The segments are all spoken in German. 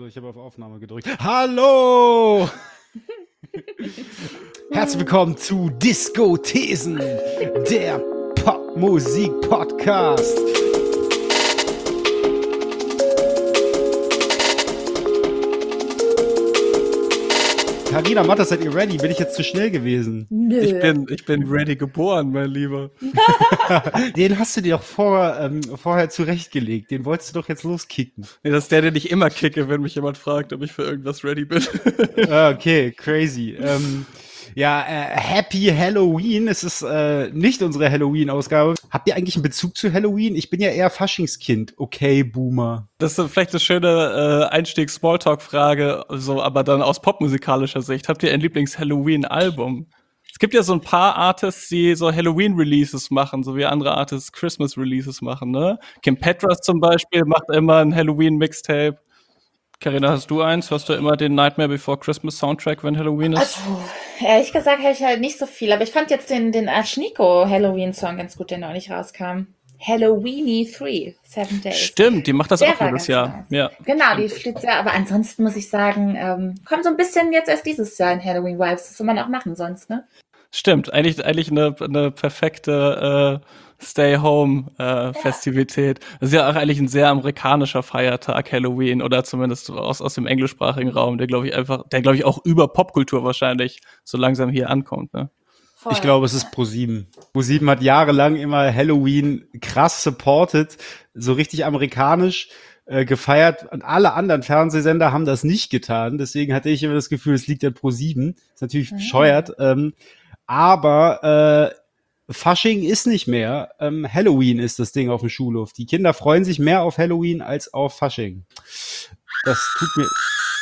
So, ich habe auf Aufnahme gedrückt. Hallo! Herzlich willkommen zu Disco-Thesen, der Popmusik-Podcast. Carina, Matta, seid ihr ready? Bin ich jetzt zu schnell gewesen? Nö. Ich bin ready geboren, mein Lieber. Den hast du dir doch vorher zurechtgelegt. Den wolltest du doch jetzt loskicken. Nee, das ist der, den ich immer kicke, wenn mich jemand fragt, ob ich für irgendwas ready bin. Okay, crazy. Happy Halloween. Es ist nicht unsere Halloween-Ausgabe. Habt ihr eigentlich einen Bezug zu Halloween? Ich bin ja eher Faschingskind. Okay, Boomer. Das ist vielleicht eine schöne Einstieg-Smalltalk-Frage, so, aber dann aus popmusikalischer Sicht. Habt ihr ein Lieblings-Halloween-Album? Es gibt ja so ein paar Artists, die so Halloween-Releases machen, so wie andere Artists Christmas-Releases machen, ne? Kim Petras zum Beispiel macht immer ein Halloween-Mixtape. Carina, hast du eins? Hörst du immer den Nightmare Before Christmas Soundtrack, wenn Halloween ist? Also, ehrlich gesagt habe ich halt nicht so viel, aber ich fand jetzt den Ashniko Halloween-Song ganz gut, der neulich rauskam. Halloweeny 3, 7 Days. Stimmt, die macht das Der auch war jedes ganz Jahr. nice. Ja. Genau, die steht sehr, aber ansonsten muss ich sagen, kommt so ein bisschen jetzt erst dieses Jahr in Halloween-Vibes. Das soll man auch machen sonst, ne? Stimmt, eigentlich eine perfekte Stay-Home-Festivität. Das ist ja auch eigentlich ein sehr amerikanischer Feiertag, Halloween, oder zumindest aus dem englischsprachigen Raum, der glaube ich auch über Popkultur wahrscheinlich so langsam hier ankommt, ne? Voll. Ich glaube, es ist ProSieben. ProSieben hat jahrelang immer Halloween krass supported, so richtig amerikanisch gefeiert. Und alle anderen Fernsehsender haben das nicht getan. Deswegen hatte ich immer das Gefühl, es liegt an ProSieben. Ist natürlich bescheuert. Aber Fasching ist nicht mehr. Halloween ist das Ding auf dem Schulhof. Die Kinder freuen sich mehr auf Halloween als auf Fasching. Das tut mir...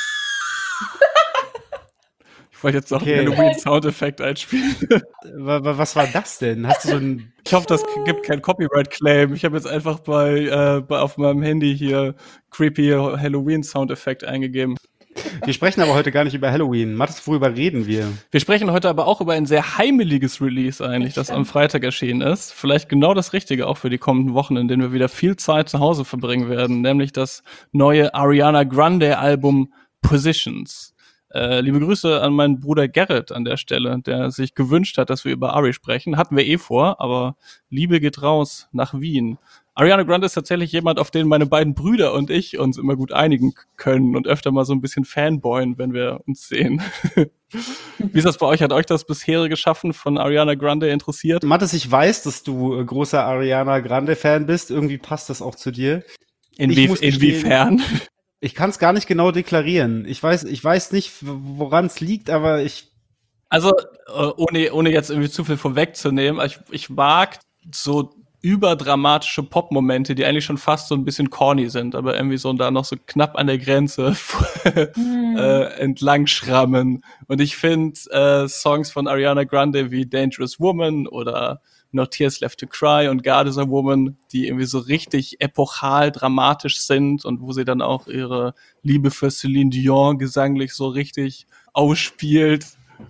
Ich wollte jetzt noch einen Halloween-Soundeffekt einspielen. Was war das denn? Hast du so ein... Ich hoffe, das gibt kein Copyright-Claim. Ich habe jetzt einfach auf meinem Handy hier creepy Halloween-Soundeffekt eingegeben. Wir sprechen aber heute gar nicht über Halloween. Mathis, worüber reden wir? Wir sprechen heute aber auch über ein sehr heimeliges Release eigentlich, das am Freitag erschienen ist. Vielleicht genau das Richtige auch für die kommenden Wochen, in denen wir wieder viel Zeit zu Hause verbringen werden, nämlich das neue Ariana Grande Album Positions. Liebe Grüße an meinen Bruder Gerrit an der Stelle, der sich gewünscht hat, dass wir über Ari sprechen. Hatten wir vor, aber Liebe geht raus nach Wien. Ariana Grande ist tatsächlich jemand, auf den meine beiden Brüder und ich uns immer gut einigen können und öfter mal so ein bisschen fanboyen, wenn wir uns sehen. Wie ist das bei euch? Hat euch das bisherige Schaffen von Ariana Grande interessiert? Mathis, ich weiß, dass du großer Ariana Grande-Fan bist. Irgendwie passt das auch zu dir. Inwiefern? Ich kann es gar nicht genau deklarieren. Ich weiß nicht, woran es liegt, aber Also, ohne jetzt irgendwie zu viel vorwegzunehmen, ich mag so überdramatische Pop-Momente, die eigentlich schon fast so ein bisschen corny sind, aber irgendwie so da noch so knapp an der Grenze entlang schrammen. Und ich finde Songs von Ariana Grande wie Dangerous Woman oder No Tears Left to Cry und God is a Woman, die irgendwie so richtig epochal dramatisch sind und wo sie dann auch ihre Liebe für Celine Dion gesanglich so richtig ausspielt.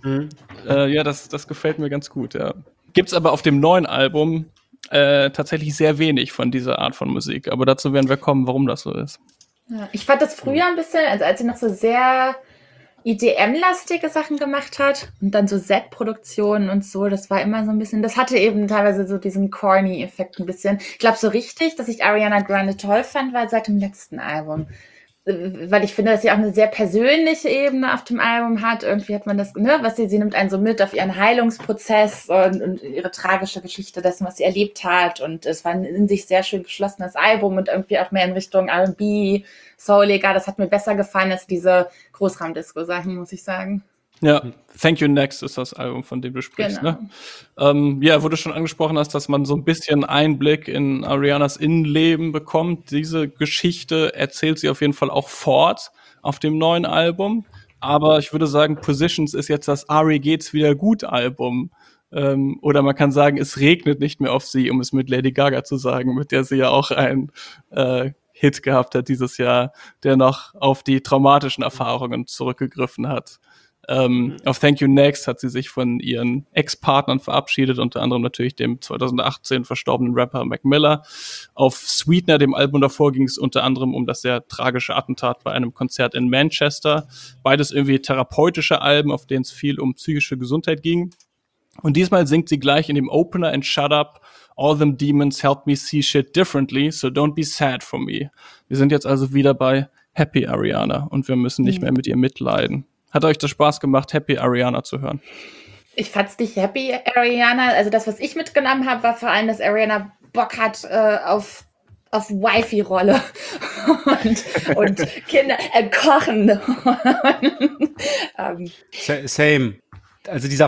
Das gefällt mir ganz gut, ja. Gibt's aber auf dem neuen Album tatsächlich sehr wenig von dieser Art von Musik, aber dazu werden wir kommen, warum das so ist. Ja, ich fand das früher ein bisschen, also als sie noch so sehr EDM-lastige Sachen gemacht hat und dann so Set-Produktionen und so, das war immer so ein bisschen, das hatte eben teilweise so diesen corny-Effekt ein bisschen. Ich glaube, so richtig, dass ich Ariana Grande toll fand, war seit dem letzten Album. Weil ich finde, dass sie auch eine sehr persönliche Ebene auf dem Album hat. Irgendwie hat man das, ne, sie nimmt einen so mit auf ihren Heilungsprozess und ihre tragische Geschichte dessen, was sie erlebt hat. Und es war ein in sich sehr schön geschlossenes Album und irgendwie auch mehr in Richtung R&B, Souliger. Das hat mir besser gefallen als diese Großraumdisco-Sachen, muss ich sagen. Ja, Thank You Next ist das Album, von dem du sprichst, Genau. ne? Wo du schon angesprochen hast, dass man so ein bisschen Einblick in Arianas Innenleben bekommt. Diese Geschichte erzählt sie auf jeden Fall auch fort auf dem neuen Album. Aber ich würde sagen, Positions ist jetzt das Ari geht's wieder gut Album. Oder man kann sagen, es regnet nicht mehr auf sie, um es mit Lady Gaga zu sagen, mit der sie ja auch ein Hit gehabt hat dieses Jahr, der noch auf die traumatischen Erfahrungen zurückgegriffen hat. Auf Thank You Next hat sie sich von ihren Ex-Partnern verabschiedet, unter anderem natürlich dem 2018 verstorbenen Rapper Mac Miller. Auf Sweetener, dem Album davor, ging es unter anderem um das sehr tragische Attentat bei einem Konzert in Manchester. Beides irgendwie therapeutische Alben, auf denen es viel um psychische Gesundheit ging. Und diesmal singt sie gleich in dem Opener and Shut Up, All them demons help me see shit differently, so don't be sad for me. Wir sind jetzt also wieder bei Happy Ariana und wir müssen nicht mehr mit ihr mitleiden. Hat euch das Spaß gemacht, Happy Ariana zu hören? Ich fand's nicht Happy Ariana. Also das, was ich mitgenommen habe, war vor allem, dass Ariana Bock hat auf Wifi-Rolle und Kinder kochen. Same. Also dieser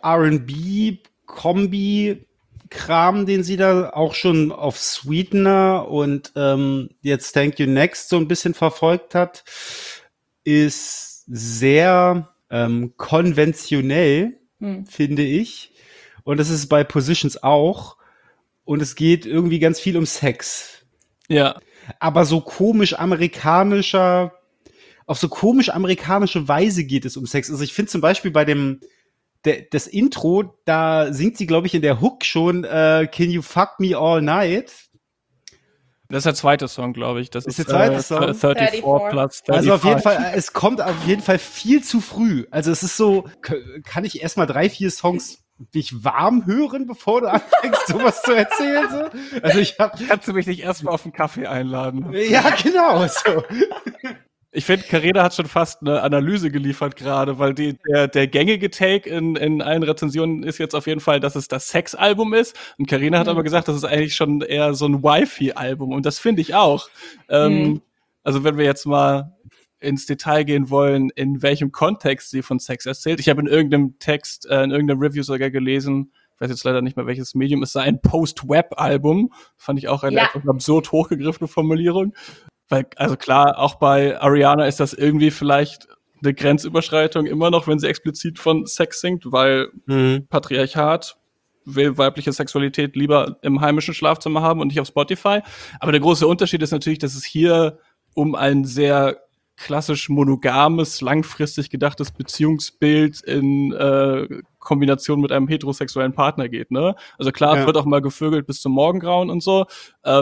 Pop-R&B-Kombi-Kram, den sie da auch schon auf Sweetener und jetzt Thank You Next so ein bisschen verfolgt hat, ist sehr konventionell, finde ich. Und das ist bei Positions auch. Und es geht irgendwie ganz viel um Sex. Ja. Aber so komisch amerikanische Weise geht es um Sex. Also ich finde zum Beispiel bei das Intro, da singt sie, glaube ich, in der Hook schon Can You Fuck Me All Night? Das ist der zweite Song, glaube ich. Das ist der zweite Song? 34 plus 35. Also auf jeden Fall, es kommt auf jeden Fall viel zu früh. Also es ist so, kann ich erstmal 3-4 Songs dich warm hören, bevor du anfängst, sowas zu erzählen? So? Also kannst du mich nicht erstmal auf einen Kaffee einladen? Ja, genau. So. Ich finde, Carina hat schon fast eine Analyse geliefert gerade, weil der gängige Take in allen Rezensionen ist jetzt auf jeden Fall, dass es das Sex-Album ist. Und Carina hat aber gesagt, das ist eigentlich schon eher so ein Wifi-Album. Und das finde ich auch. Also wenn wir jetzt mal ins Detail gehen wollen, in welchem Kontext sie von Sex erzählt. Ich habe in irgendeinem Text, in irgendeinem Review sogar gelesen, ich weiß jetzt leider nicht mehr, welches Medium, es sei ein Post-Web-Album. Fand ich auch eine etwas absurd hochgegriffene Formulierung. Weil, also klar, auch bei Ariana ist das irgendwie vielleicht eine Grenzüberschreitung immer noch, wenn sie explizit von Sex singt, weil Patriarchat will weibliche Sexualität lieber im heimischen Schlafzimmer haben und nicht auf Spotify. Aber der große Unterschied ist natürlich, dass es hier um ein sehr klassisch monogames, langfristig gedachtes Beziehungsbild in Kombination mit einem heterosexuellen Partner geht, ne? Also klar, es wird auch mal gevögelt bis zum Morgengrauen und so,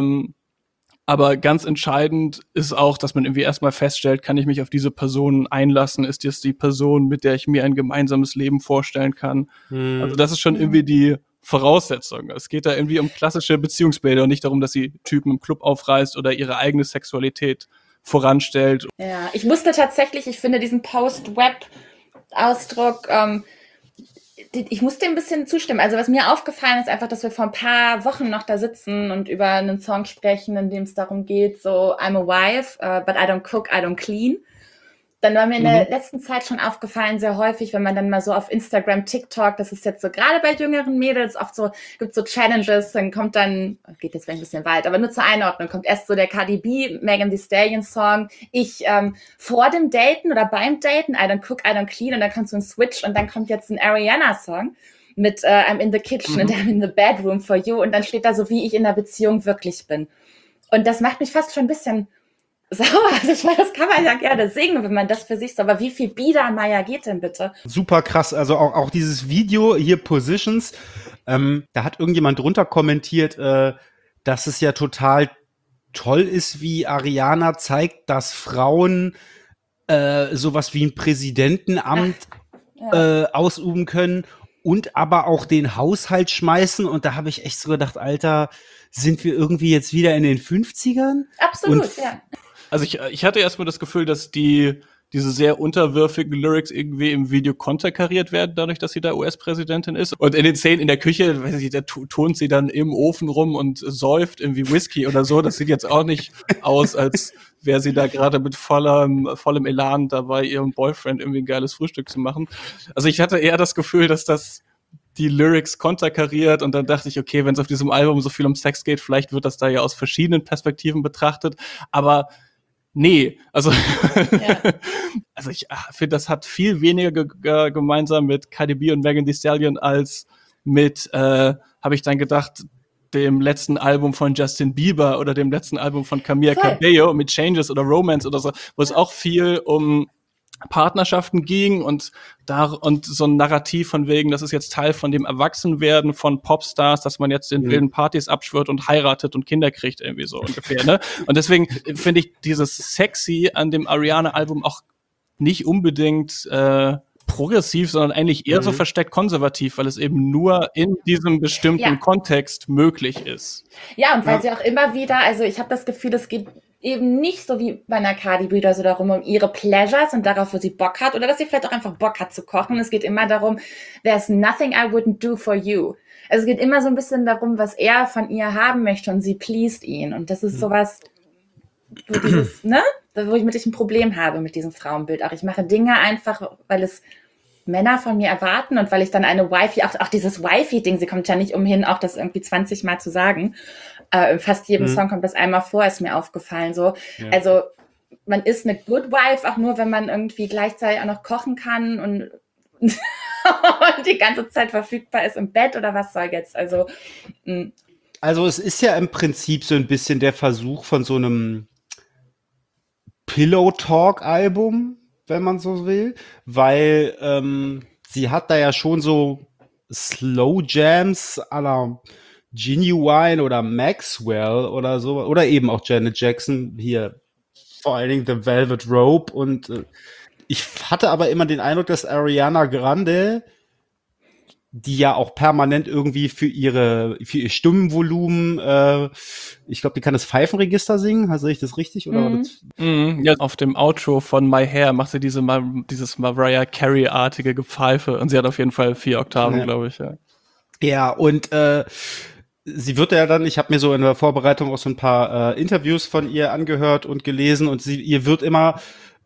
aber ganz entscheidend ist auch, dass man irgendwie erstmal feststellt, kann ich mich auf diese Person einlassen? Ist das die Person, mit der ich mir ein gemeinsames Leben vorstellen kann? Also das ist schon irgendwie die Voraussetzung. Es geht da irgendwie um klassische Beziehungsbilder und nicht darum, dass sie Typen im Club aufreißt oder ihre eigene Sexualität voranstellt. Ja, ich musste tatsächlich, ich finde diesen Post-Web-Ausdruck, ich musste ein bisschen zustimmen. Also was mir aufgefallen ist einfach, dass wir vor ein paar Wochen noch da sitzen und über einen Song sprechen, in dem es darum geht, so I'm a wife, but I don't cook, I don't clean. Dann war mir in der letzten Zeit schon aufgefallen, sehr häufig, wenn man dann mal so auf Instagram, TikTok, das ist jetzt so gerade bei jüngeren Mädels oft so, gibt so Challenges, dann kommt dann, geht jetzt ein bisschen weit, aber nur zur Einordnung, kommt erst so der Cardi B, Megan Thee Stallion Song, ich vor dem Daten oder beim Daten, I don't cook, I don't clean, und dann kommt so ein Switch und dann kommt jetzt ein Ariana Song mit I'm in the kitchen and I'm in the bedroom for you, und dann steht da so, wie ich in der Beziehung wirklich bin. Und das macht mich fast schon ein bisschen sauer. Also ich meine, das kann man ja gerne singen, wenn man das für sich so, aber wie viel Biedermeier geht denn bitte? Super krass, also auch dieses Video hier, Positions, da hat irgendjemand drunter kommentiert, dass es ja total toll ist, wie Ariana zeigt, dass Frauen sowas wie ein Präsidentenamt ausüben können und aber auch den Haushalt schmeißen, und da habe ich echt so gedacht, Alter, sind wir irgendwie jetzt wieder in den 50ern? Absolut, und ja. Also ich hatte erstmal das Gefühl, dass diese sehr unterwürfigen Lyrics irgendwie im Video konterkariert werden, dadurch, dass sie da US-Präsidentin ist. Und in den Szenen in der Küche, weiß ich, da turnt sie dann im Ofen rum und säuft irgendwie Whisky oder so. Das sieht jetzt auch nicht aus, als wäre sie da gerade mit vollem Elan dabei, ihrem Boyfriend irgendwie ein geiles Frühstück zu machen. Also ich hatte eher das Gefühl, dass das die Lyrics konterkariert, und dann dachte ich, okay, wenn es auf diesem Album so viel um Sex geht, vielleicht wird das da ja aus verschiedenen Perspektiven betrachtet. Aber nee, also also ich finde, das hat viel weniger gemeinsam mit Cardi B und Megan Thee Stallion als mit, habe ich dann gedacht, dem letzten Album von Justin Bieber oder dem letzten Album von Camila Cabello mit Changes oder Romance oder so, wo es auch viel um Partnerschaften ging und so ein Narrativ von wegen, das ist jetzt Teil von dem Erwachsenwerden von Popstars, dass man jetzt in wilden Partys abschwört und heiratet und Kinder kriegt, irgendwie so ungefähr, ne? Und deswegen finde ich dieses Sexy an dem Ariana-Album auch nicht unbedingt progressiv, sondern eigentlich eher so versteckt konservativ, weil es eben nur in diesem bestimmten Kontext möglich ist. Ja, und weil sie auch immer wieder, also ich habe das Gefühl, es geht eben nicht so wie bei einer Cardi B oder so darum, um ihre Pleasures und darauf, wo sie Bock hat oder dass sie vielleicht auch einfach Bock hat zu kochen. Es geht immer darum, there's nothing I wouldn't do for you. Also es geht immer so ein bisschen darum, was er von ihr haben möchte und sie pleased ihn. Und das ist sowas, wo dieses, ne, wo ich mit ein Problem habe mit diesem Frauenbild. Auch ich mache Dinge einfach, weil es Männer von mir erwarten und weil ich dann eine Wifey, auch dieses Wifey-Ding, sie kommt ja nicht umhin, auch das irgendwie 20 Mal zu sagen. Fast jedem Song kommt das einmal vor, ist mir aufgefallen. So. Ja. Also man ist eine Good Wife, auch nur, wenn man irgendwie gleichzeitig auch noch kochen kann und die ganze Zeit verfügbar ist im Bett oder was soll jetzt? Also es ist ja im Prinzip so ein bisschen der Versuch von so einem Pillow-Talk-Album, wenn man so will, weil sie hat da ja schon so Slow Jams à la Genuine oder Maxwell oder so, oder eben auch Janet Jackson, hier vor allen Dingen The Velvet Rope und ich hatte aber immer den Eindruck, dass Ariana Grande, die ja auch permanent irgendwie für ihr Stimmenvolumen, ich glaube, die kann das Pfeifenregister singen, sehe ich das richtig? Oder ja, auf dem Outro von My Hair macht sie dieses Mariah Carey-artige Gepfeife und sie hat auf jeden Fall 4 Oktaven, glaube ich. Ja, und sie wird ja dann, ich habe mir so in der Vorbereitung auch so ein paar Interviews von ihr angehört und gelesen und ihr wird immer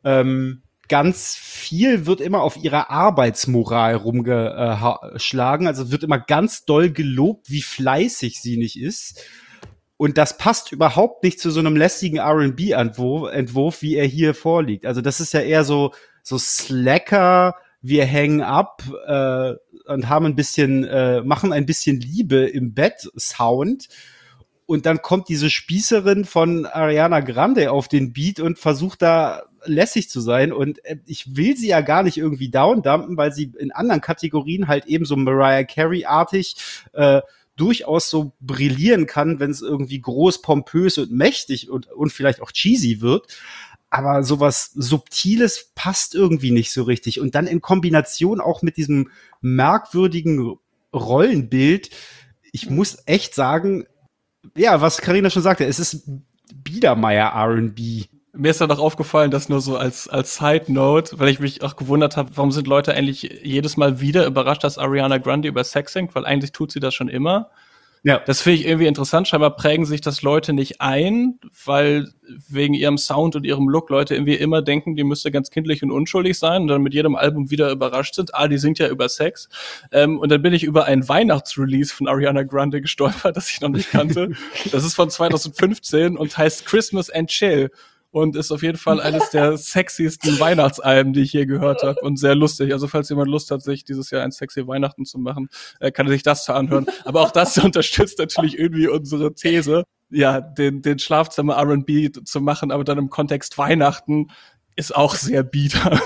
ganz viel wird immer auf ihrer Arbeitsmoral rumgeschlagen. Also wird immer ganz doll gelobt, wie fleißig sie nicht ist. Und das passt überhaupt nicht zu so einem lästigen R&B-Entwurf, wie er hier vorliegt. Also das ist ja eher so Slacker, wir hängen ab und haben machen ein bisschen Liebe im Bett Sound. Und dann kommt diese Spießerin von Ariana Grande auf den Beat und versucht da lässig zu sein. Und ich will sie ja gar nicht irgendwie downdumpen, weil sie in anderen Kategorien halt eben so Mariah Carey-artig durchaus so brillieren kann, wenn es irgendwie groß, pompös und mächtig und vielleicht auch cheesy wird. Aber sowas Subtiles passt irgendwie nicht so richtig. Und dann in Kombination auch mit diesem merkwürdigen Rollenbild. Ich muss echt sagen, ja, was Carina schon sagte, es ist Biedermeier R&B. Mir ist dann auch aufgefallen, dass nur so als Side Note, weil ich mich auch gewundert habe, warum sind Leute eigentlich jedes Mal wieder überrascht, dass Ariana Grande über Sex singt, weil eigentlich tut sie das schon immer. Ja. Das finde ich irgendwie interessant. Scheinbar prägen sich das Leute nicht ein, weil wegen ihrem Sound und ihrem Look Leute irgendwie immer denken, die müsste ganz kindlich und unschuldig sein und dann mit jedem Album wieder überrascht sind. Die singt ja über Sex. Und dann bin ich über ein Weihnachtsrelease von Ariana Grande gestolpert, das ich noch nicht kannte. Das ist von 2015 und heißt Christmas and Chill. Und ist auf jeden Fall eines der sexiesten Weihnachtsalben, die ich je gehört habe. Und sehr lustig. Also falls jemand Lust hat, sich dieses Jahr ein sexy Weihnachten zu machen, kann er sich das anhören. Aber auch das unterstützt natürlich irgendwie unsere These, ja, den Schlafzimmer R&B zu machen, aber dann im Kontext Weihnachten ist auch sehr bieder.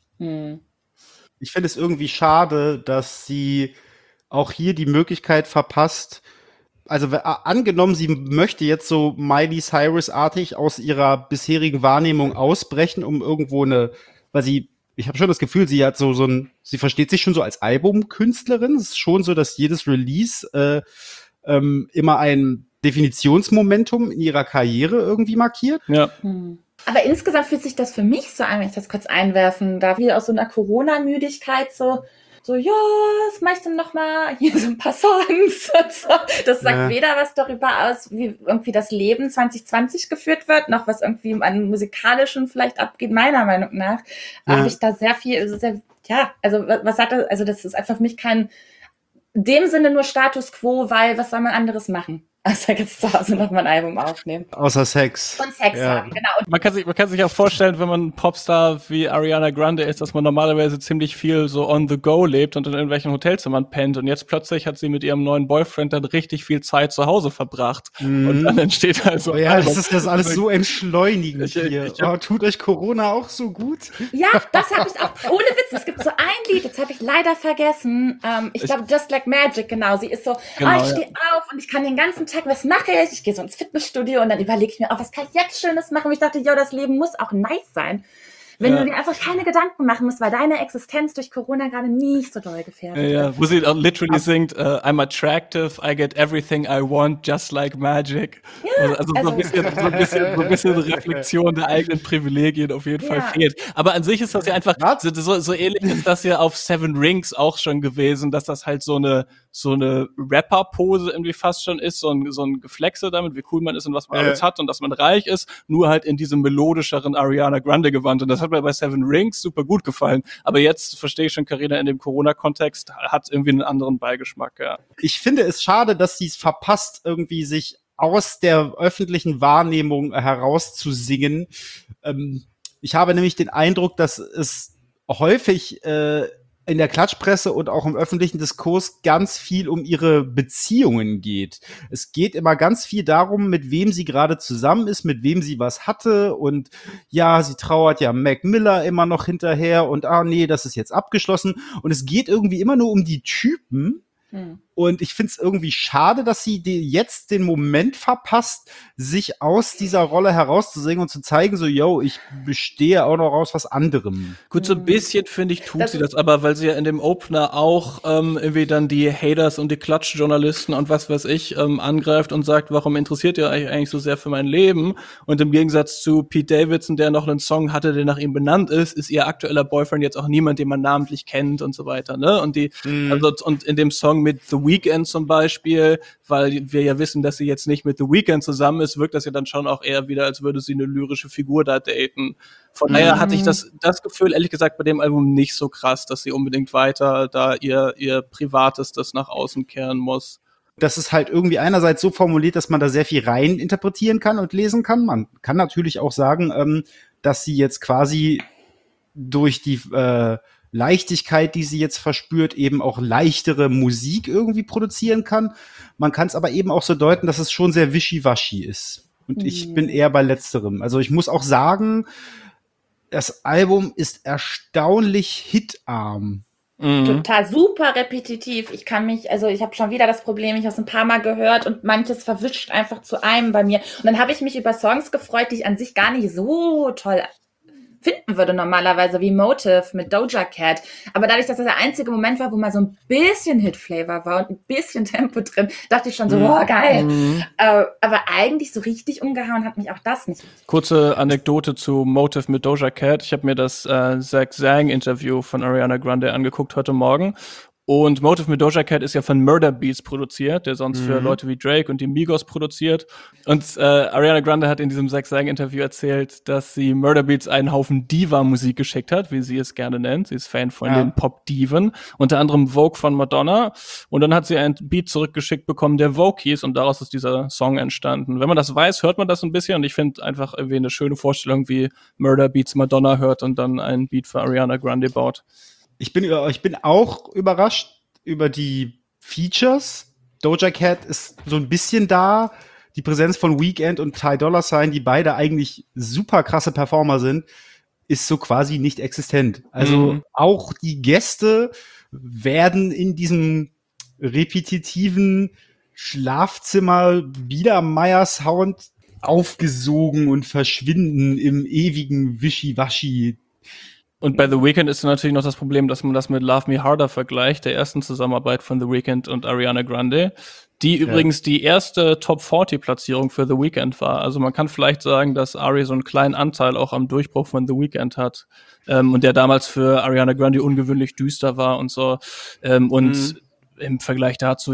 Ich finde es irgendwie schade, dass sie auch hier die Möglichkeit verpasst, also angenommen, sie möchte jetzt so Miley Cyrus-artig aus ihrer bisherigen Wahrnehmung ausbrechen, um irgendwo ich habe schon das Gefühl, sie hat sie versteht sich schon so als Albumkünstlerin. Es ist schon so, dass jedes Release immer ein Definitionsmomentum in ihrer Karriere irgendwie markiert. Ja. Aber insgesamt fühlt sich das für mich so an, wenn ich das kurz einwerfen darf, wie aus so einer Corona-Müdigkeit so, ja, was mach ich denn noch mal? Hier so ein paar Songs und so. Das sagt weder was darüber aus, wie irgendwie das Leben 2020 geführt wird, noch was irgendwie an musikalischen vielleicht abgeht, meiner Meinung nach. Habe ich da sehr viel, was sagt das? Also das ist einfach für mich kein, in dem Sinne nur Status Quo, weil was soll man anderes machen? Also jetzt zu Hause noch mal ein Album aufnehmen. Außer Sex. Und Sex haben, genau. Und Man kann sich auch vorstellen, wenn man ein Popstar wie Ariana Grande ist, dass man normalerweise ziemlich viel so on the go lebt und in irgendwelchen Hotelzimmern pennt. Und jetzt plötzlich hat sie mit ihrem neuen Boyfriend dann richtig viel Zeit zu Hause verbracht. Und dann entsteht also Oh ja, das ist das alles so entschleunigend hier. Tut euch Corona auch so gut? ja, das habe ich auch. Ohne Witz, es gibt so ein Lied, das habe ich leider vergessen. Ich glaube, Just Like Magic, genau. Sie ist so, Genau, ich stehe auf und ich kann den ganzen Tag, was mache ich? Ich gehe so ins Fitnessstudio und dann überlege ich mir, was kann ich jetzt Schönes machen? Und ich dachte, das Leben muss auch nice sein. Wenn du dir einfach keine Gedanken machen musst, weil deine Existenz durch Corona gerade nicht so doll gefährdet ist. Ja, wo sie auch literally singt, I'm attractive, I get everything I want, just like magic. Ja, also so ein bisschen Reflexion der eigenen Privilegien auf jeden Fall fehlt. Aber an sich ist das ja einfach, so ähnlich ist das ja auf Seven Rings auch schon gewesen, dass das halt so eine Rapper-Pose irgendwie fast schon ist, so ein Geflexe damit, wie cool man ist und was man alles hat und dass man reich ist, nur halt in diesem melodischeren Ariana Grande Gewand. Und das hat mir bei Seven Rings super gut gefallen. Aber jetzt verstehe ich schon, Carina, in dem Corona-Kontext hat irgendwie einen anderen Beigeschmack, ja. Ich finde es schade, dass sie es verpasst, irgendwie sich aus der öffentlichen Wahrnehmung herauszusingen. Ich habe nämlich den Eindruck, dass es häufig in der Klatschpresse und auch im öffentlichen Diskurs ganz viel um ihre Beziehungen geht. Es geht immer ganz viel darum, mit wem sie gerade zusammen ist, mit wem sie was hatte und ja, sie trauert ja Mac Miller immer noch hinterher und nee, das ist jetzt abgeschlossen und es geht irgendwie immer nur um die Typen. Und ich finde es irgendwie schade, dass sie jetzt den Moment verpasst, sich aus dieser Rolle herauszusingen und zu zeigen, so, ich bestehe auch noch aus was anderem. Gut, so ein bisschen, finde ich, tut sie das, aber weil sie ja in dem Opener auch irgendwie dann die Haters und die Klatschjournalisten und was weiß ich angreift und sagt, warum interessiert ihr euch eigentlich so sehr für mein Leben? Und im Gegensatz zu Pete Davidson, der noch einen Song hatte, der nach ihm benannt ist ihr aktueller Boyfriend jetzt auch niemand, den man namentlich kennt und so weiter, ne? Und und in dem Song mit The Weeknd zum Beispiel, weil wir ja wissen, dass sie jetzt nicht mit The Weeknd zusammen ist, wirkt das ja dann schon auch eher wieder, als würde sie eine lyrische Figur da daten. Von daher hatte ich das Gefühl, ehrlich gesagt, bei dem Album nicht so krass, dass sie unbedingt weiter da ihr Privates das nach außen kehren muss. Das ist halt irgendwie einerseits so formuliert, dass man da sehr viel rein interpretieren kann und lesen kann. Man kann natürlich auch sagen, dass sie jetzt quasi durch die Leichtigkeit, die sie jetzt verspürt, eben auch leichtere Musik irgendwie produzieren kann. Man kann es aber eben auch so deuten, dass es schon sehr wischiwaschi ist. Und ich bin eher bei Letzterem. Also ich muss auch sagen, das Album ist erstaunlich hitarm. Total super repetitiv. Ich habe schon wieder das Problem, ich habe es ein paar Mal gehört und manches verwischt einfach zu einem bei mir. Und dann habe ich mich über Songs gefreut, die ich an sich gar nicht so toll finden würde normalerweise, wie Motive mit Doja Cat. Aber dadurch, dass das der einzige Moment war, wo mal so ein bisschen Hit-Flavor war und ein bisschen Tempo drin, dachte ich schon so, geil. Aber eigentlich so richtig umgehauen hat mich auch das nicht. Kurze Anekdote zu Motive mit Doja Cat. Ich habe mir das Zach Sang-Interview von Ariana Grande angeguckt heute Morgen. Und Motive mit Doja Cat ist ja von Murder Beats produziert, der sonst für Leute wie Drake und die Migos produziert. Und Ariana Grande hat in diesem Zach Sang-Interview erzählt, dass sie Murder Beats einen Haufen Diva-Musik geschickt hat, wie sie es gerne nennt. Sie ist Fan von den Pop-Diven, unter anderem Vogue von Madonna. Und dann hat sie einen Beat zurückgeschickt bekommen, der Vogue hieß, und daraus ist dieser Song entstanden. Wenn man das weiß, hört man das ein bisschen. Und ich finde einfach irgendwie eine schöne Vorstellung, wie Murder Beats Madonna hört und dann einen Beat für Ariana Grande baut. Ich bin auch überrascht über die Features. Doja Cat ist so ein bisschen da. Die Präsenz von Weeknd und Ty Dolla $ign, die beide eigentlich super krasse Performer sind, ist so quasi nicht existent. Also auch die Gäste werden in diesem repetitiven Schlafzimmer Biedermeier-Sound aufgesogen und verschwinden im ewigen Wischiwaschi. Und bei The Weeknd ist natürlich noch das Problem, dass man das mit Love Me Harder vergleicht, der ersten Zusammenarbeit von The Weeknd und Ariana Grande, die übrigens die erste Top-40-Platzierung für The Weeknd war. Also man kann vielleicht sagen, dass Ari so einen kleinen Anteil auch am Durchbruch von The Weeknd hat und der damals für Ariana Grande ungewöhnlich düster war und so. Und im Vergleich dazu,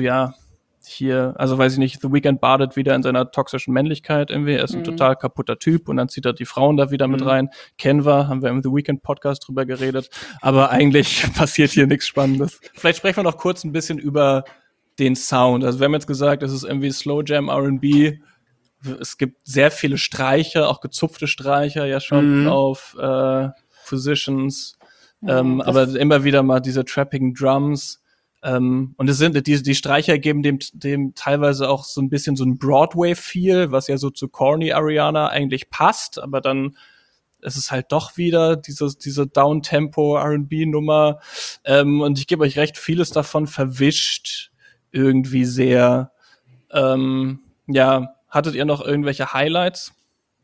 hier, also weiß ich nicht, The Weeknd badet wieder in seiner toxischen Männlichkeit irgendwie. Er ist ein total kaputter Typ und dann zieht er die Frauen da wieder mit rein. Kennen wir, haben wir im The Weeknd Podcast drüber geredet. Aber eigentlich passiert hier nichts Spannendes. Vielleicht sprechen wir noch kurz ein bisschen über den Sound. Also wir haben jetzt gesagt, es ist irgendwie Slow Jam, R&B. Es gibt sehr viele Streicher, auch gezupfte Streicher ja schon auf Physicians. Aber immer wieder mal diese trappigen Drums. Und es sind die Streicher geben dem teilweise auch so ein bisschen so ein Broadway-Feel, was ja so zu corny Ariana eigentlich passt, aber dann ist es halt doch wieder diese Downtempo R&B-Nummer. Und ich gebe euch recht, vieles davon verwischt irgendwie sehr. Hattet ihr noch irgendwelche Highlights?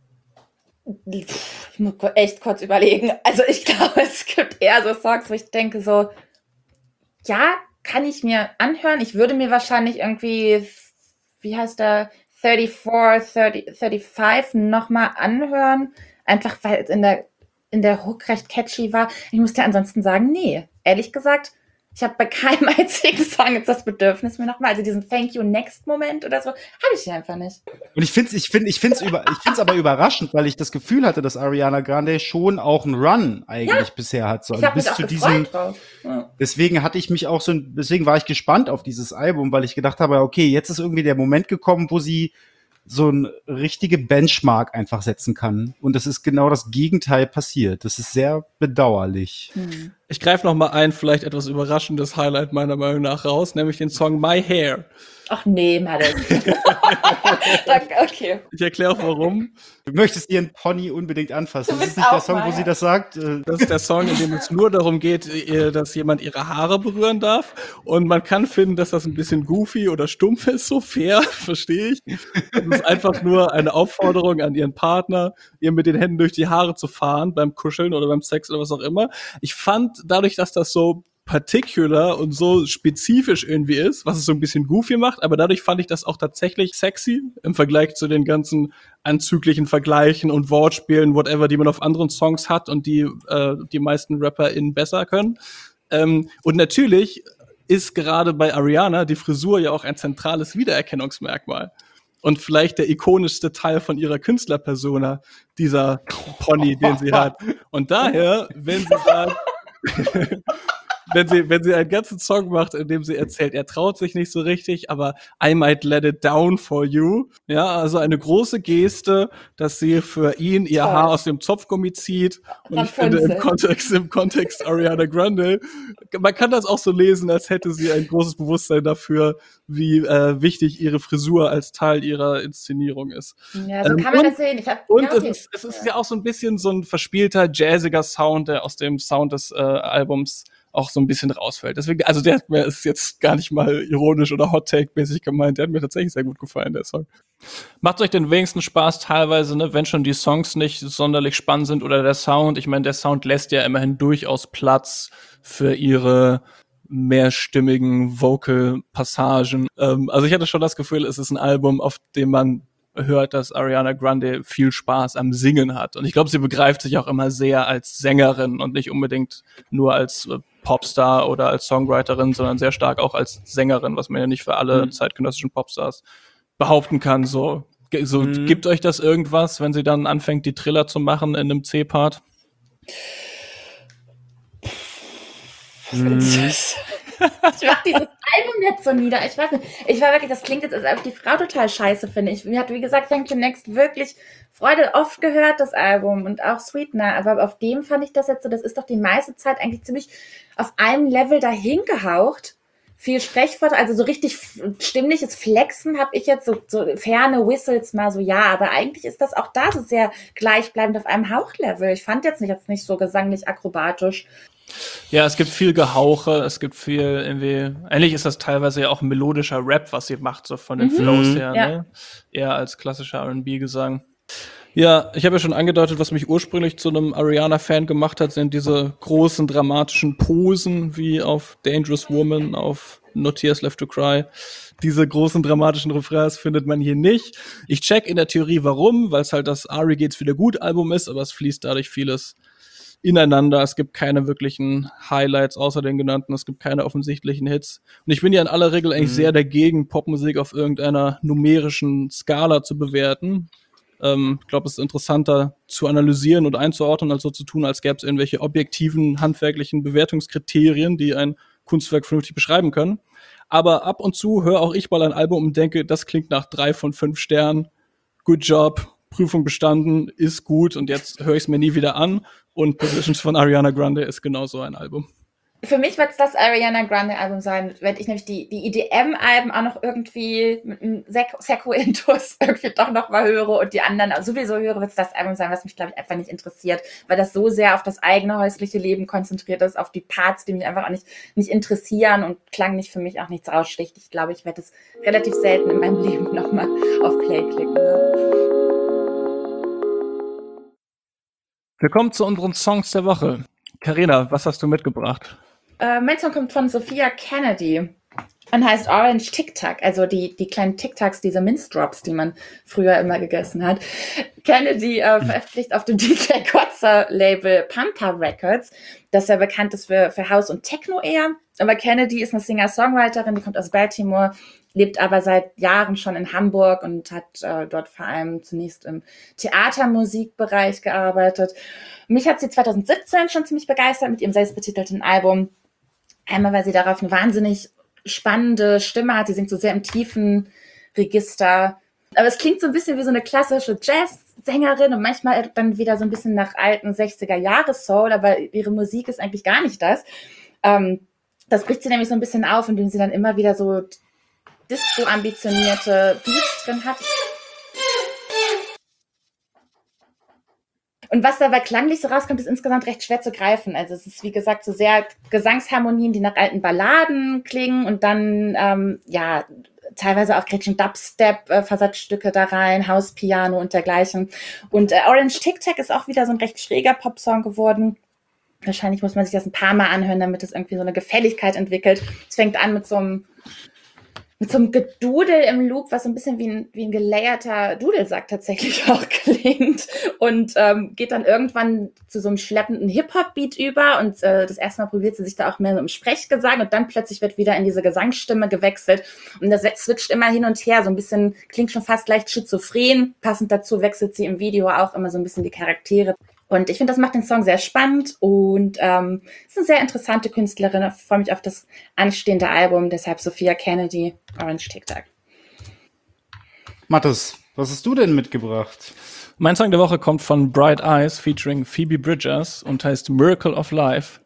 Ich muss echt kurz überlegen. Also ich glaube, es gibt eher so Songs, wo ich denke so, ja, kann ich mir anhören. Ich würde mir wahrscheinlich irgendwie, wie heißt der, 35 nochmal anhören. Einfach, weil es in der Hook recht catchy war. Ich muss dir ansonsten sagen, nee, ehrlich gesagt, ich habe bei keinem einzigen Song jetzt das Bedürfnis, mir nochmal, also diesen Thank You Next Moment oder so, habe ich einfach nicht. Und ich find's aber überraschend, weil ich das Gefühl hatte, dass Ariana Grande schon auch einen Run eigentlich bisher hat. So. Ich habe mich bis auch zu gefreut drauf. Ja. Deswegen war ich gespannt auf dieses Album, weil ich gedacht habe, okay, jetzt ist irgendwie der Moment gekommen, wo sie so ein richtige Benchmark einfach setzen kann. Und das ist genau das Gegenteil passiert. Das ist sehr bedauerlich. Ich greife noch mal ein, vielleicht etwas überraschendes Highlight meiner Meinung nach raus, nämlich den Song My Hair. Ach nee, Madde. Okay. Ich erkläre auch warum. Du möchtest ihren Pony unbedingt anfassen. Du Das ist bist nicht der auch Song, wo mal. sie das sagt. Das ist der Song, in dem es nur darum geht, dass jemand ihre Haare berühren darf. Und man kann finden, dass das ein bisschen goofy oder stumpf ist, so fair, verstehe ich. Es ist einfach nur eine Aufforderung an ihren Partner, ihr mit den Händen durch die Haare zu fahren, beim Kuscheln oder beim Sex oder was auch immer. Ich fand, dadurch, dass das so particular und so spezifisch irgendwie ist, was es so ein bisschen goofy macht, aber dadurch fand ich das auch tatsächlich sexy im Vergleich zu den ganzen anzüglichen Vergleichen und Wortspielen, whatever, die man auf anderen Songs hat und die meisten RapperInnen besser können. Und natürlich ist gerade bei Ariana die Frisur ja auch ein zentrales Wiedererkennungsmerkmal. Und vielleicht der ikonischste Teil von ihrer Künstlerpersona, dieser Pony, den sie hat. Und daher, wenn sie sagt, wenn sie einen ganzen Song macht, in dem sie erzählt, er traut sich nicht so richtig, aber I might let it down for you. Ja, also eine große Geste, dass sie für ihn ihr Toll. Haar aus dem Zopfgummi zieht. Und ich finde Rapunzel. im Kontext Ariana Grande, man kann das auch so lesen, als hätte sie ein großes Bewusstsein dafür, wie wichtig ihre Frisur als Teil ihrer Inszenierung ist. Ja, so kann man das sehen. Es ist ja auch so ein bisschen so ein verspielter, jazziger Sound, der aus dem Sound des Albums auch so ein bisschen rausfällt. Deswegen, also der hat mir ist jetzt gar nicht mal ironisch oder Hot-Take-mäßig gemeint, der hat mir tatsächlich sehr gut gefallen, der Song. Macht euch den wenigsten Spaß teilweise, ne, wenn schon die Songs nicht sonderlich spannend sind oder der Sound. Ich meine, der Sound lässt ja immerhin durchaus Platz für ihre mehrstimmigen Vocal-Passagen. Also ich hatte schon das Gefühl, es ist ein Album, auf dem man hört, dass Ariana Grande viel Spaß am Singen hat. Und ich glaube, sie begreift sich auch immer sehr als Sängerin und nicht unbedingt nur als Popstar oder als Songwriterin, sondern sehr stark auch als Sängerin, was man ja nicht für alle zeitgenössischen Popstars behaupten kann. So gibt euch das irgendwas, wenn sie dann anfängt, die Triller zu machen in einem C-Part? Ich mach dieses Album jetzt so nieder. Ich weiß nicht. Ich war wirklich, das klingt jetzt, als ob die Frau total scheiße finde. Mir hat, wie gesagt, Thank You Next wirklich Freude oft gehört, das Album. Und auch Sweetener. Aber auf dem fand ich das jetzt so, das ist doch die meiste Zeit eigentlich ziemlich auf einem Level dahin gehaucht. Viel Sprechwort, also so richtig stimmliches Flexen habe ich jetzt so ferne Whistles mal so, ja, aber eigentlich ist das auch da so sehr gleichbleibend auf einem Hauchlevel. Ich fand jetzt nicht so gesanglich akrobatisch. Ja, es gibt viel Gehauche, es gibt viel irgendwie, eigentlich ist das teilweise ja auch ein melodischer Rap, was sie macht, so von den Flows her, ja. ne? Eher als klassischer R&B-Gesang. Ja, ich habe ja schon angedeutet, was mich ursprünglich zu einem Ariana-Fan gemacht hat, sind diese großen dramatischen Posen, wie auf Dangerous Woman, auf No Tears Left to Cry. Diese großen dramatischen Refrains findet man hier nicht. Ich check in der Theorie, warum, weil es halt das Ari geht's wieder gut Album ist, aber es fließt dadurch vieles ineinander. Es gibt keine wirklichen Highlights außer den genannten. Es gibt keine offensichtlichen Hits. Und ich bin ja in aller Regel eigentlich sehr dagegen, Popmusik auf irgendeiner numerischen Skala zu bewerten. Ich glaube, es ist interessanter zu analysieren und einzuordnen, als so zu tun, als gäbe es irgendwelche objektiven, handwerklichen Bewertungskriterien, die ein Kunstwerk vernünftig beschreiben können. Aber ab und zu höre auch ich mal ein Album und denke, das klingt nach 3 von 5 Sternen. Good job, Prüfung bestanden, ist gut und jetzt höre ich es mir nie wieder an. Und Positions von Ariana Grande ist genauso ein Album. Für mich wird es das Ariana Grande Album sein, wenn ich nämlich die EDM-Alben auch noch irgendwie mit einem Sekko-Intus irgendwie doch noch mal höre und die anderen sowieso höre, wird es das Album sein, was mich, glaube ich, einfach nicht interessiert, weil das so sehr auf das eigene häusliche Leben konzentriert ist, auf die Parts, die mich einfach auch nicht interessieren und klang nicht für mich auch nichts raussticht. Ich glaube, ich werde es relativ selten in meinem Leben noch mal auf Play klicken. Wir kommen zu unseren Songs der Woche. Carina, was hast du mitgebracht? Mein Song kommt von Sophia Kennedy und heißt Orange Tic Tac, also die kleinen Tic Tacs, diese Mince-Drops, die man früher immer gegessen hat. Kennedy veröffentlicht auf dem DJ Kotzer-Label Pampa Records, das ja bekannt ist für House und Techno eher. Aber Kennedy ist eine Singer-Songwriterin, die kommt aus Baltimore, lebt aber seit Jahren schon in Hamburg und hat dort vor allem zunächst im Theatermusikbereich gearbeitet. Mich hat sie 2017 schon ziemlich begeistert mit ihrem selbstbetitelten Album. Einmal, weil sie darauf eine wahnsinnig spannende Stimme hat. Sie singt so sehr im tiefen Register. Aber es klingt so ein bisschen wie so eine klassische Jazz-Sängerin und manchmal dann wieder so ein bisschen nach alten 60er-Jahres-Soul, aber ihre Musik ist eigentlich gar nicht das. Das bricht sie nämlich so ein bisschen auf, indem sie dann immer wieder so disco-ambitionierte Beats drin hat. Und was dabei klanglich so rauskommt, ist insgesamt recht schwer zu greifen. Also es ist, wie gesagt, so sehr Gesangsharmonien, die nach alten Balladen klingen und dann, teilweise auch Gretchen Dubstep-Versatzstücke da rein, Hauspiano und dergleichen. Und Orange Tic Tac ist auch wieder so ein recht schräger Popsong geworden. Wahrscheinlich muss man sich das ein paar Mal anhören, damit es irgendwie so eine Gefälligkeit entwickelt. Es fängt an mit so einem Gedudel im Loop, was so ein bisschen wie ein gelayerter Dudelsack tatsächlich auch klingt und geht dann irgendwann zu so einem schleppenden Hip-Hop-Beat über und das erste Mal probiert sie sich da auch mehr so im Sprechgesang und dann plötzlich wird wieder in diese Gesangsstimme gewechselt und das switcht immer hin und her, so ein bisschen, klingt schon fast leicht schizophren, passend dazu wechselt sie im Video auch immer so ein bisschen die Charaktere. Und ich finde, das macht den Song sehr spannend und ist eine sehr interessante Künstlerin. Ich freue mich auf das anstehende Album, deshalb Sophia Kennedy, Orange Tic Tac. Mathis, was hast du denn mitgebracht? Mein Song der Woche kommt von Bright Eyes featuring Phoebe Bridgers und heißt Miracle of Life.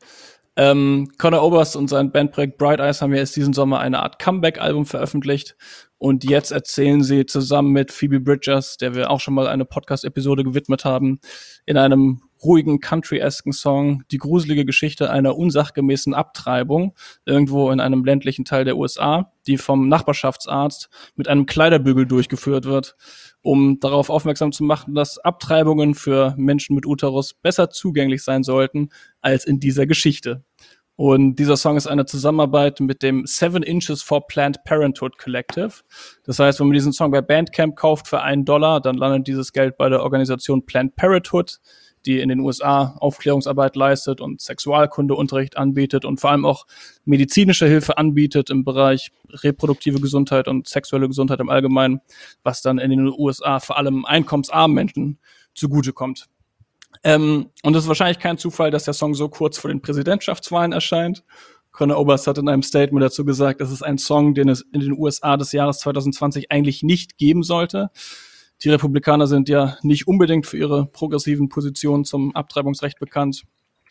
Conor Oberst und sein Bandprojekt Bright Eyes haben ja erst diesen Sommer eine Art Comeback-Album veröffentlicht und jetzt erzählen sie zusammen mit Phoebe Bridgers, der wir auch schon mal eine Podcast-Episode gewidmet haben, in einem ruhigen country-esken Song die gruselige Geschichte einer unsachgemäßen Abtreibung irgendwo in einem ländlichen Teil der USA, die vom Nachbarschaftsarzt mit einem Kleiderbügel durchgeführt wird, um darauf aufmerksam zu machen, dass Abtreibungen für Menschen mit Uterus besser zugänglich sein sollten als in dieser Geschichte. Und dieser Song ist eine Zusammenarbeit mit dem 7 Inches for Planned Parenthood Collective. Das heißt, wenn man diesen Song bei Bandcamp kauft für $1, dann landet dieses Geld bei der Organisation Planned Parenthood, die in den USA Aufklärungsarbeit leistet und Sexualkundeunterricht anbietet und vor allem auch medizinische Hilfe anbietet im Bereich reproduktive Gesundheit und sexuelle Gesundheit im Allgemeinen, was dann in den USA vor allem einkommensarmen Menschen zugutekommt. Und es ist wahrscheinlich kein Zufall, dass der Song so kurz vor den Präsidentschaftswahlen erscheint. Conor Oberst hat in einem Statement dazu gesagt, das ist ein Song, den es in den USA des Jahres 2020 eigentlich nicht geben sollte. Die Republikaner sind ja nicht unbedingt für ihre progressiven Positionen zum Abtreibungsrecht bekannt.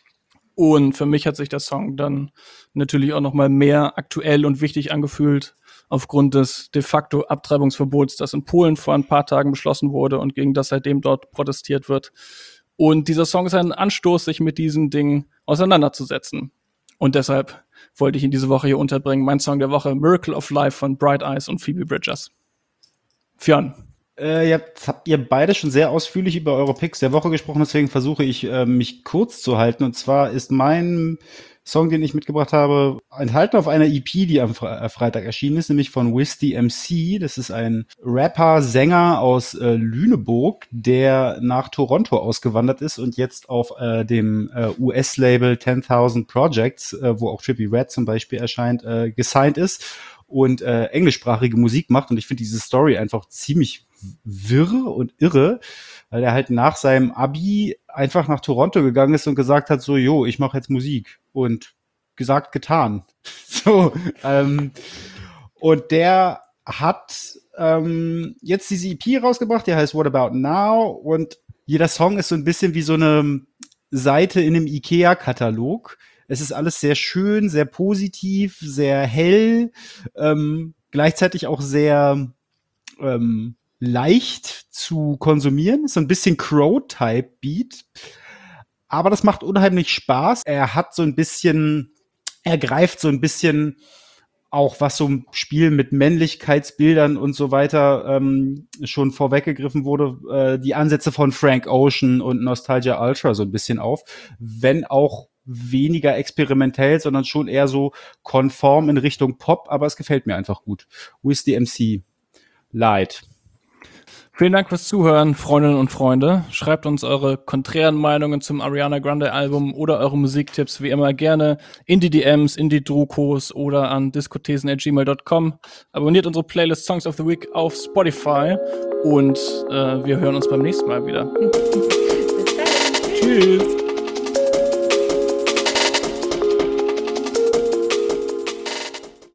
Und für mich hat sich der Song dann natürlich auch noch mal mehr aktuell und wichtig angefühlt aufgrund des de facto Abtreibungsverbots, das in Polen vor ein paar Tagen beschlossen wurde und gegen das seitdem dort protestiert wird. Und dieser Song ist ein Anstoß, sich mit diesen Dingen auseinanderzusetzen. Und deshalb wollte ich ihn diese Woche hier unterbringen. Mein Song der Woche, Miracle of Life von Bright Eyes und Phoebe Bridgers. Fionn. Jetzt habt ihr beide schon sehr ausführlich über eure Picks der Woche gesprochen, deswegen versuche ich, mich kurz zu halten. Und zwar ist mein Song, den ich mitgebracht habe, enthalten auf einer EP, die am Freitag erschienen ist, nämlich von Wisty MC. Das ist ein Rapper, Sänger aus Lüneburg, der nach Toronto ausgewandert ist und jetzt auf dem US-Label 10,000 Projects, wo auch Trippie Redd zum Beispiel erscheint, gesigned ist und englischsprachige Musik macht. Und ich finde diese Story einfach ziemlich wirr und irre, weil er halt nach seinem Abi einfach nach Toronto gegangen ist und gesagt hat, so, jo, ich mache jetzt Musik. Und gesagt, getan. So, Und der hat jetzt diese EP rausgebracht, der heißt What About Now? Und jeder Song ist so ein bisschen wie so eine Seite in einem IKEA-Katalog. Es ist alles sehr schön, sehr positiv, sehr hell, gleichzeitig auch sehr leicht zu konsumieren. So ein bisschen Crow-Type-Beat. Aber das macht unheimlich Spaß. Er greift so ein bisschen auch, was so ein Spiel mit Männlichkeitsbildern und so weiter schon vorweggegriffen wurde, die Ansätze von Frank Ocean und Nostalgia Ultra so ein bisschen auf. Wenn auch weniger experimentell, sondern schon eher so konform in Richtung Pop, aber es gefällt mir einfach gut. With the MC Light. Vielen Dank fürs Zuhören, Freundinnen und Freunde. Schreibt uns eure konträren Meinungen zum Ariana Grande Album oder eure Musiktipps wie immer gerne in die DMs, in die Drukos oder an diskothesen@gmail.com. Abonniert unsere Playlist Songs of the Week auf Spotify und wir hören uns beim nächsten Mal wieder. Bis dann. Tschüss.